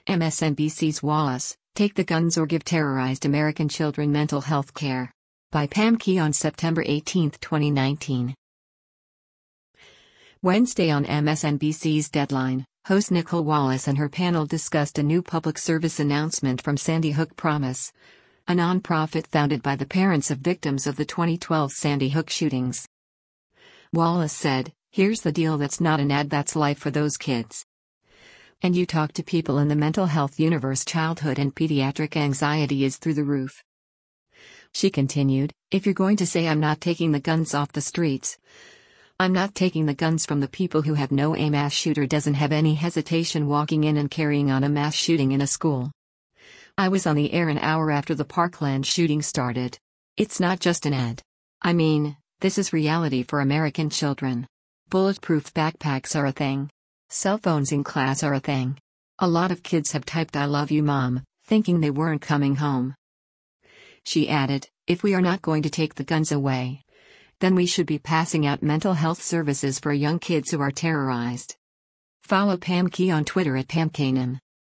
MSNBC's Wallace, Take the Guns or Give Terrorized American Children Mental Health Care. By Pam Key on September 18, 2019. Wednesday on MSNBC's Deadline, host Nicolle Wallace and her panel discussed a new public service announcement from Sandy Hook Promise, a nonprofit founded by the parents of victims of the 2012 Sandy Hook shootings. Wallace said, "Here's the deal, that's not an ad, that's life for those kids. And you talk to people in the mental health universe, childhood and pediatric anxiety is through the roof." She continued, "If you're going to say I'm not taking the guns off the streets, I'm not taking the guns from the people who have no aim. Mass shooter doesn't have any hesitation walking in and carrying on a mass shooting in a school. I was on the air an hour after the Parkland shooting started. It's not just an ad. I mean, this is reality for American children. Bulletproof backpacks are a thing. Cell phones in class are a thing. A lot of kids have typed 'I love you, Mom,' thinking they weren't coming home." She added, "If we are not going to take the guns away, then we should be passing out mental health services for young kids who are terrorized." Follow Pam Key on Twitter at PamKanem.